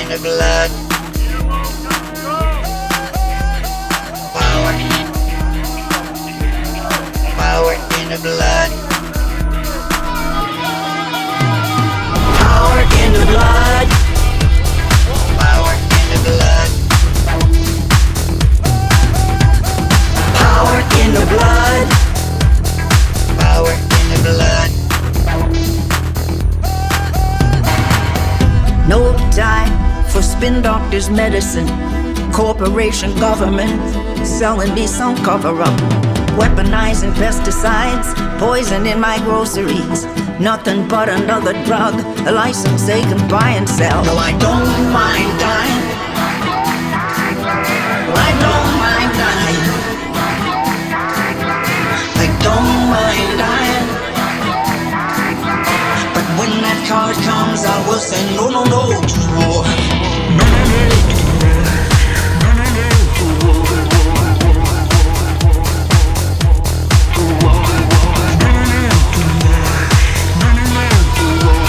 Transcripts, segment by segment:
the blood. Power. Power in the blood. Power in the blood. Power in the blood. Power in the blood. Power in the blood. No time for spin doctors' medicine. Corporation government selling me some cover-up. Weaponizing pesticides, poison in my groceries. Nothing but another drug, a license they can buy and sell. No, I don't mind dying. I don't mind dying. I don't mind dying. But when that card comes, I will say no, no, no to war. No, no, no to war. No, no, no to war. To war. No, no, no to war. No, no, no to war.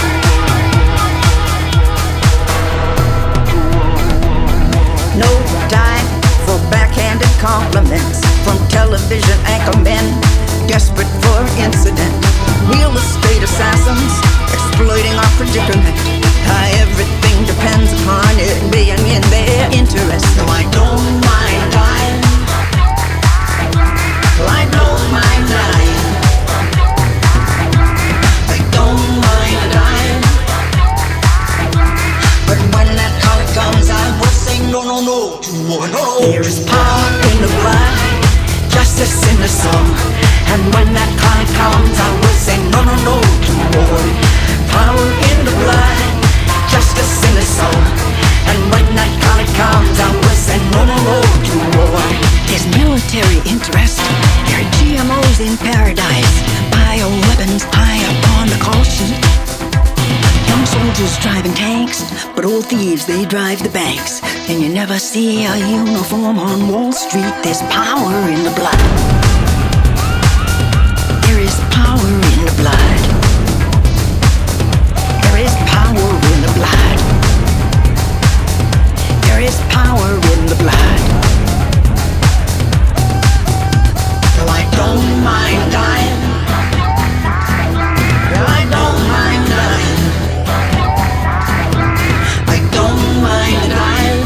No time for backhanded compliments from television anchormen, desperate for incident. Real estate assassins exploiting our predicament. Everything depends upon it being in their interest. No, I don't mind dying. I don't mind dying. I don't mind dying. But when that call comes, I will say no, no, no to war. No. There is power in the blood, justice in the soul. And when that call comes, I will say no, no, no to war. Power in the blood, justice in the soul. And when that call comes, I will say no, no, no to war. There's military interest, there are GMOs in paradise, bioweapons high up on the call sheet. Young soldiers driving tanks, but old thieves, they drive the banks. And you never see a uniform on Wall Street. There's power in the blood. There is power in the blood. There is power in the blood. There is power in the blood. No, I don't mind dying. I don't mind dying. I don't mind dying.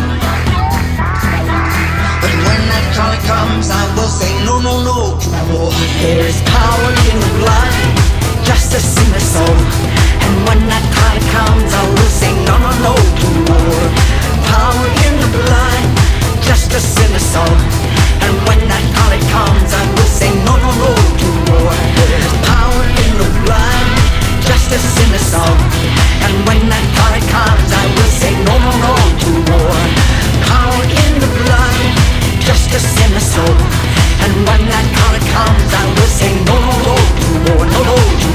But when that call comes, I will say no, no, no to war. There is power in the blood, justice in the soul. And when that call comes, I will say no, no, no to war. Power in the blood, justice in the soul. And when that call comes, I will say no, no, no to war. There is power in the blood, justice in the soul. And when that call comes, I will say no, no, no to war. Power in the blood, justice in the soul. And when that call comes, I will say no, no, no to war. No, no.